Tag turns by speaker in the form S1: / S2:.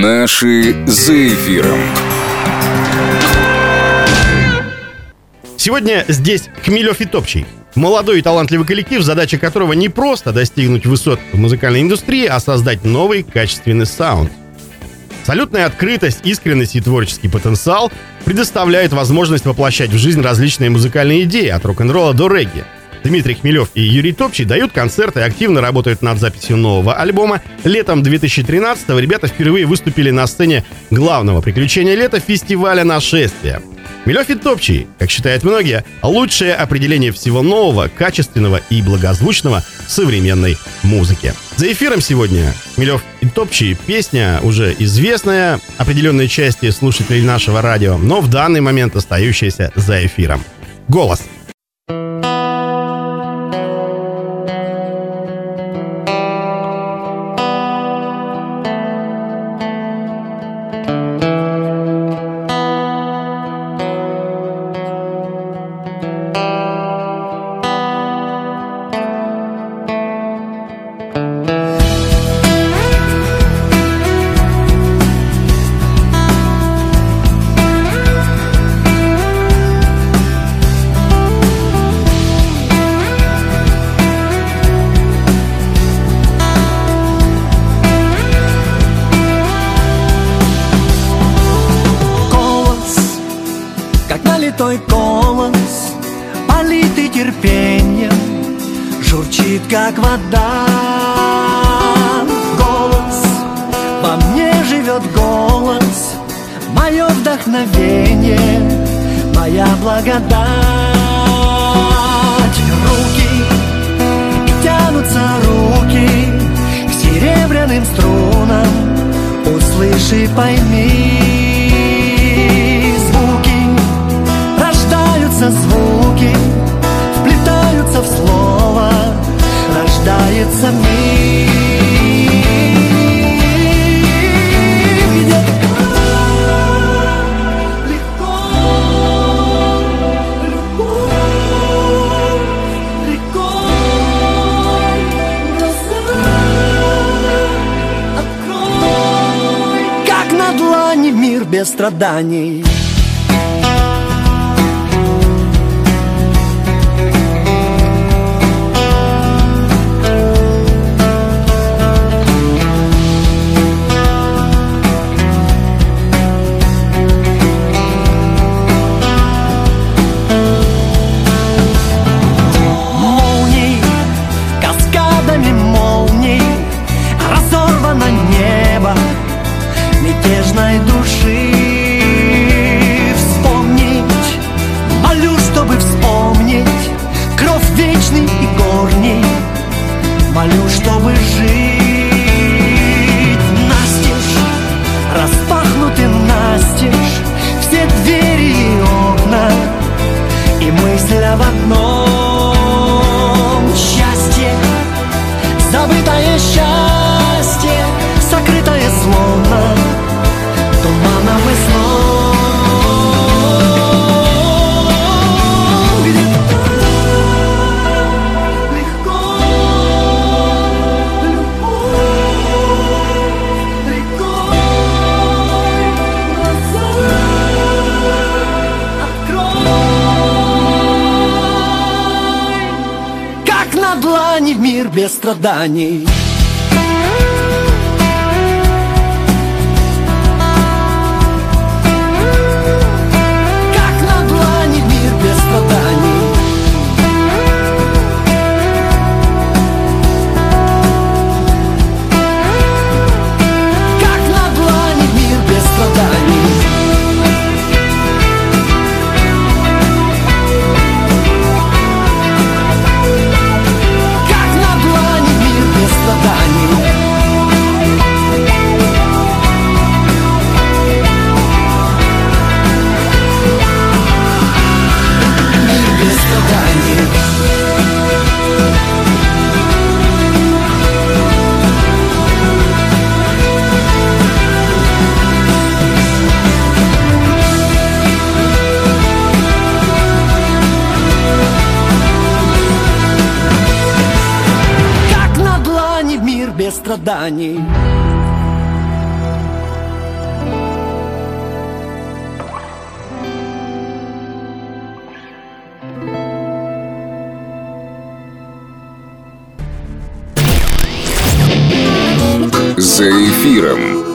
S1: Наши за эфиром.
S2: Сегодня здесь Хмелев и Топчий. Молодой и талантливый коллектив, задача которого не просто достигнуть высот в музыкальной индустрии, а создать новый качественный саунд. Абсолютная открытость, искренность и творческий потенциал предоставляют возможность воплощать в жизнь различные музыкальные идеи, от рок-н-ролла до регги. Дмитрий Хмелев и Юрий Топчий дают концерты и активно работают над записью нового альбома. Летом 2013-го ребята впервые выступили на сцене главного приключения лета фестиваля «Нашествие». Хмелев и Топчий, как считают многие, лучшее определение всего нового, качественного и благозвучного в современной музыке. За эфиром сегодня Хмелев и Топчий, песня уже известная определенной части слушателей нашего радио, но в данный момент остающаяся за эфиром. «Голос».
S3: Налитой голос, политый терпением, журчит, как вода. Голос, во мне живет голос, мое вдохновение, моя благодать. Руки, и тянутся руки к серебряным струнам, услыши, пойми. Звуки вплетаются в слово, рождается мир. Легко, рекой, глаза открой, как на длани мир без страданий. Мятежной души вспомнить, молю, чтобы вспомнить кровь вечный и горний, молю, чтобы жить. Настежь, распахнуты настежь все двери и окна, и мысль об одном: счастье, забытое счастье, сокрытое словно туманом и сном. Где-то легко, любовь рекой, глаза открой, как на длани в мир без страданий. Страданий.
S1: за эфиром.